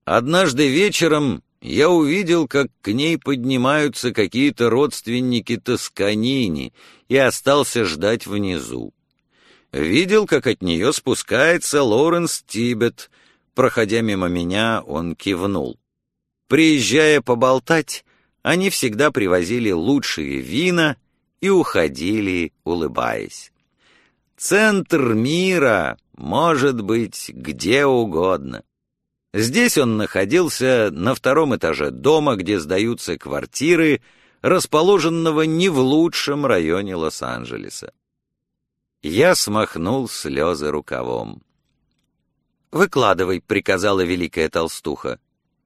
Однажды вечером я увидел, как к ней поднимаются какие-то родственники Тосканини, и остался ждать внизу. Видел, как от нее спускается Лоуренс Тибет. Проходя мимо меня, он кивнул. Приезжая поболтать, они всегда привозили лучшие вина и уходили, улыбаясь. Центр мира может быть где угодно. Здесь он находился на 2-м этаже дома, где сдаются квартиры, расположенного не в лучшем районе Лос-Анджелеса. Я смахнул слезы рукавом. «Выкладывай», — приказала великая толстуха.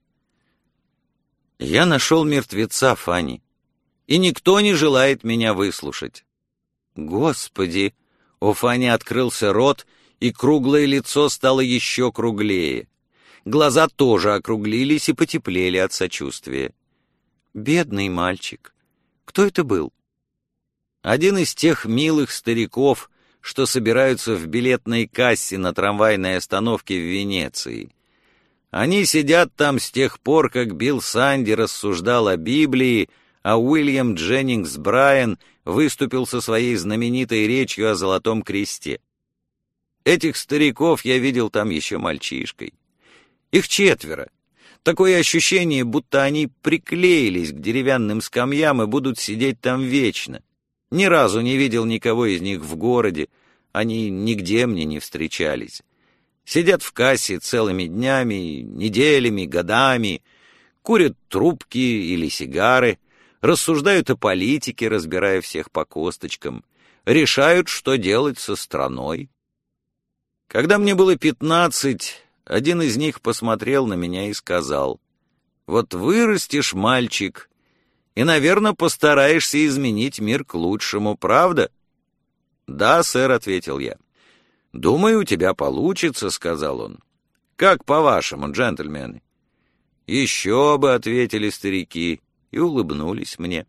«Я нашел мертвеца, Фанни, и никто не желает меня выслушать». «Господи!» — у Фанни открылся рот, и круглое лицо стало еще круглее. Глаза тоже округлились и потеплели от сочувствия. «Бедный мальчик! Кто это был?» «Один из тех милых стариков, что собираются в билетной кассе на трамвайной остановке в Венеции. Они сидят там с тех пор, как Билл Санди рассуждал о Библии, а Уильям Дженнингс Брайан выступил со своей знаменитой речью о Золотом Кресте. Этих стариков я видел там еще мальчишкой. Их 4. Такое ощущение, будто они приклеились к деревянным скамьям и будут сидеть там вечно. Ни разу не видел никого из них в городе, они нигде мне не встречались. Сидят в кассе целыми днями, неделями, годами, курят трубки или сигары, рассуждают о политике, разбирая всех по косточкам, решают, что делать со страной. Когда мне было 15, один из них посмотрел на меня и сказал: «Вот вырастешь, мальчик, и, наверное, постараешься изменить мир к лучшему, правда?» «Да, сэр», — ответил я. «Думаю, у тебя получится», — сказал он. «Как по-вашему, джентльмены?» «Еще бы», — ответили старики и улыбнулись мне.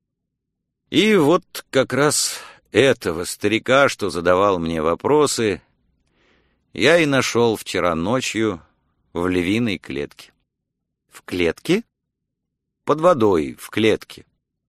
И вот как раз этого старика, что задавал мне вопросы, я и нашел вчера ночью в львиной клетке. «В клетке?» «Под водой, в клетке».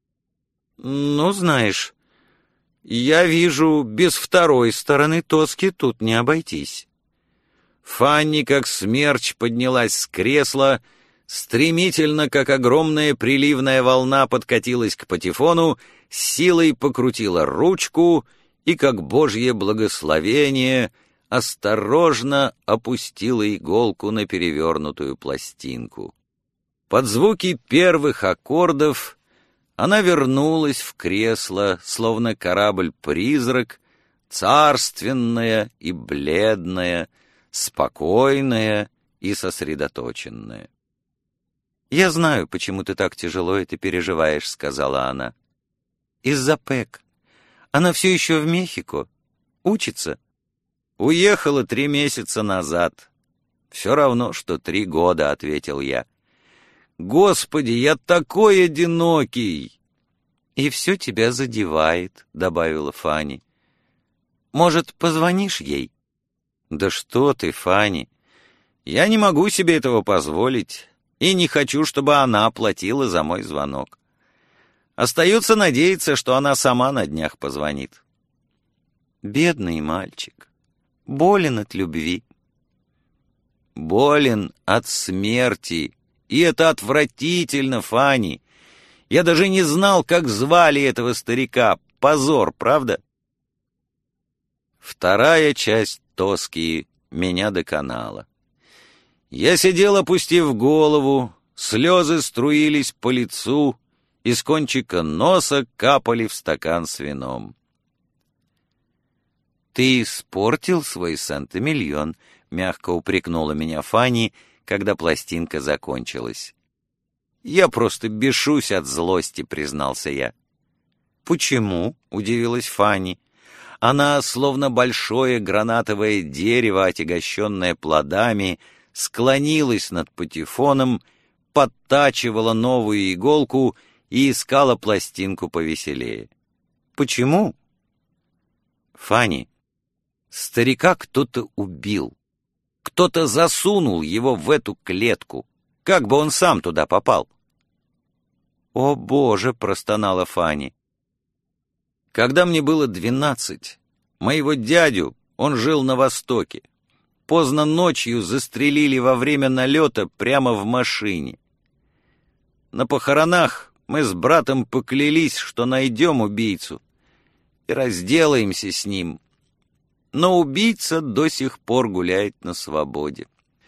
«Ну, знаешь, я вижу, без второй стороны Тоски тут не обойтись». Фанни, как смерч, поднялась с кресла, стремительно, как огромная приливная волна, подкатилась к патефону, с силой покрутила ручку и, как божье благословение, осторожно опустила иголку на перевернутую пластинку. Под звуки первых аккордов она вернулась в кресло, словно корабль-призрак, царственная и бледная, спокойная и сосредоточенная. «Я знаю, почему ты так тяжело это переживаешь», — сказала она. «Из-за Пэк. Она все еще в Мехико. Учится». «Уехала 3 месяца назад». «Все равно, что 3 года», — ответил я. «Господи, я такой одинокий!» «И все тебя задевает», — добавила Фанни. «Может, позвонишь ей?» «Да что ты, Фанни! Я не могу себе этого позволить, и не хочу, чтобы она платила за мой звонок. Остается надеяться, что она сама на днях позвонит». «Бедный мальчик, болен от любви». «Болен от смерти. И это отвратительно, Фанни. Я даже не знал, как звали этого старика. Позор, правда?» Вторая часть тоски меня доконала. Я сидел, опустив голову, слезы струились по лицу, из кончика носа капали в стакан с вином. «Ты испортил свой сантимиллион», — мягко упрекнула меня Фанни, когда пластинка закончилась. «Я просто бешусь от злости», — признался я. «Почему?» — удивилась Фанни. Она, словно большое гранатовое дерево, отягощенное плодами, склонилась над патефоном, подтачивала новую иголку и искала пластинку повеселее. «Почему?» «Фанни, старика кто-то убил. Кто-то засунул его в эту клетку. Как бы он сам туда попал? «О, Боже!» — простонала Фанни. Когда мне было 12, моего дядю, он жил на Востоке, поздно ночью застрелили во время налета прямо в машине. На похоронах мы с братом поклялись, что найдем убийцу и разделаемся с ним. Но убийца до сих пор гуляет на свободе.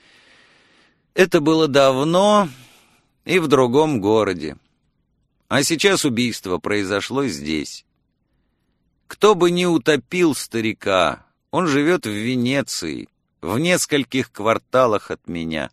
Это было давно и в другом городе. А сейчас убийство произошло здесь. Кто бы ни утопил старика, он живет в Венеции, в нескольких кварталах от меня.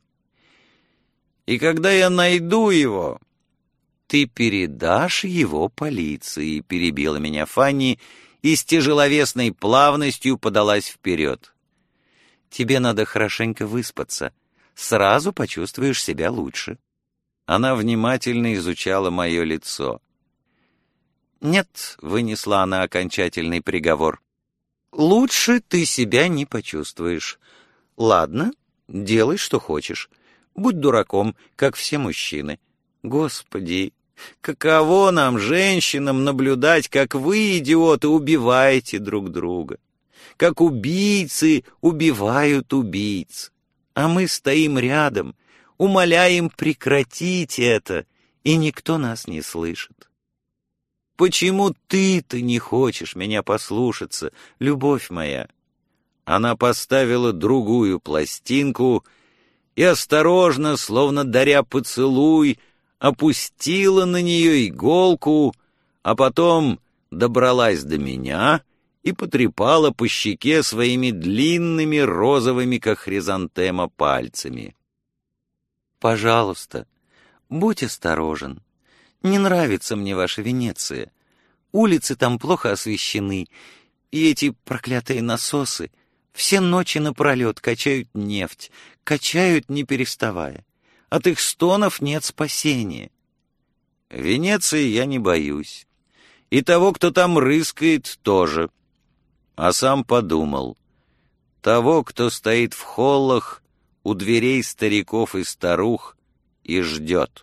И когда я найду его... «Ты передашь его полиции», — перебила меня Фанни и с тяжеловесной плавностью подалась вперед. «Тебе надо хорошенько выспаться. Сразу почувствуешь себя лучше». Она внимательно изучала мое лицо. «Нет», — вынесла она окончательный приговор, — «лучше ты себя не почувствуешь. Ладно, делай, что хочешь. Будь дураком, как все мужчины. Господи, каково нам, женщинам, наблюдать, как вы, идиоты, убиваете друг друга, как убийцы убивают убийц, а мы стоим рядом, умоляем прекратить это, и никто нас не слышит. Почему ты-то не хочешь меня послушаться, любовь моя?» Она поставила другую пластинку и осторожно, словно даря поцелуй, опустила на нее иголку, а потом добралась до меня и потрепала по щеке своими длинными розовыми, как хризантема, пальцами. «Пожалуйста, будь осторожен. Не нравится мне ваша Венеция. Улицы там плохо освещены, и эти проклятые насосы все ночи напролет качают нефть, качают не переставая. От их стонов нет спасения. Венеции я не боюсь. И того, кто там рыскает, тоже. А сам подумал. Того, кто стоит в холлах у дверей стариков и старух и ждет.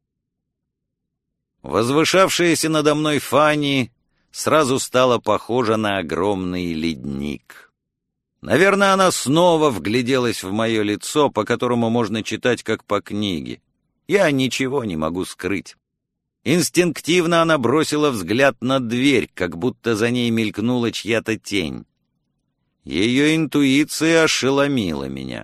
Возвышавшаяся надо мной Фанни сразу стала похожа на огромный ледник. Наверное, она снова вгляделась в мое лицо, по которому можно читать как по книге. Я ничего не могу скрыть. Инстинктивно она бросила взгляд на дверь, как будто за ней мелькнула чья-то тень. Ее интуиция ошеломила меня.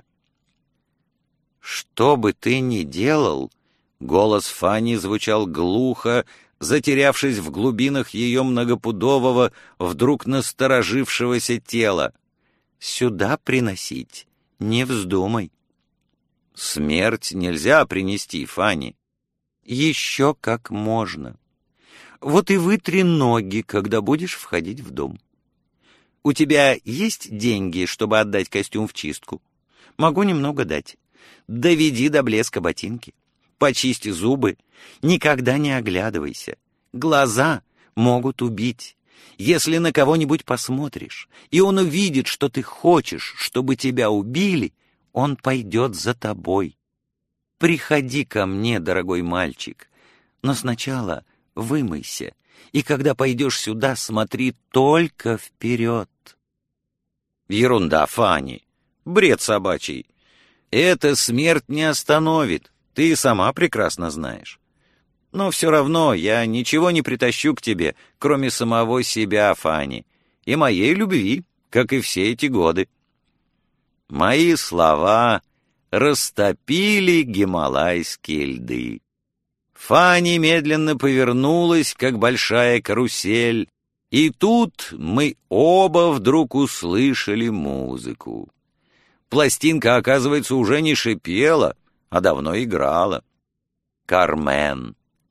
«Что бы ты ни делал», — голос Фанни звучал глухо, затерявшись в глубинах ее многопудового, вдруг насторожившегося тела, «сюда приносить не вздумай». «Смерть нельзя принести, Фанни». «Еще как можно. Вот и вытри ноги, когда будешь входить в дом. У тебя есть деньги, чтобы отдать костюм в чистку? Могу немного дать. Доведи до блеска ботинки. Почисти зубы. Никогда не оглядывайся. Глаза могут убить. Если на кого-нибудь посмотришь, и он увидит, что ты хочешь, чтобы тебя убили, он пойдет за тобой. Приходи ко мне, дорогой мальчик, но сначала вымойся, и когда пойдешь сюда, смотри только вперед». «Ерунда, Фанни, бред собачий. Это смерть не остановит, ты и сама прекрасно знаешь. Но все равно я ничего не притащу к тебе, кроме самого себя, Фанни, и моей любви, как и все эти годы». Мои слова растопили гималайские льды. Фанни медленно повернулась, как большая карусель, и тут мы оба вдруг услышали музыку. Пластинка, оказывается, уже не шипела, а давно играла. «Кармен».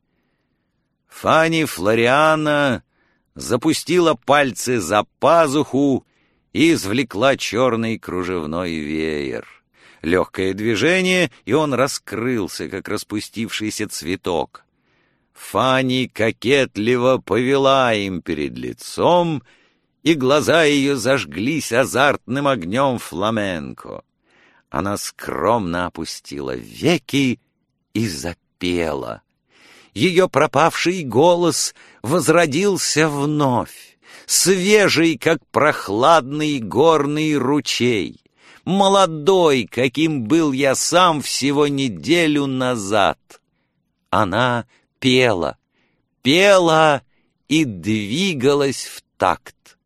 Фанни Флориана запустила пальцы за пазуху и извлекла черный кружевной веер. Легкое движение, и он раскрылся, как распустившийся цветок. Фанни кокетливо повела им перед лицом, и глаза ее зажглись азартным огнем фламенко. Она скромно опустила веки и запела. Ее пропавший голос возродился вновь, свежий, как прохладный горный ручей, молодой, каким был я сам всего неделю назад. Она пела, пела и двигалась в такт.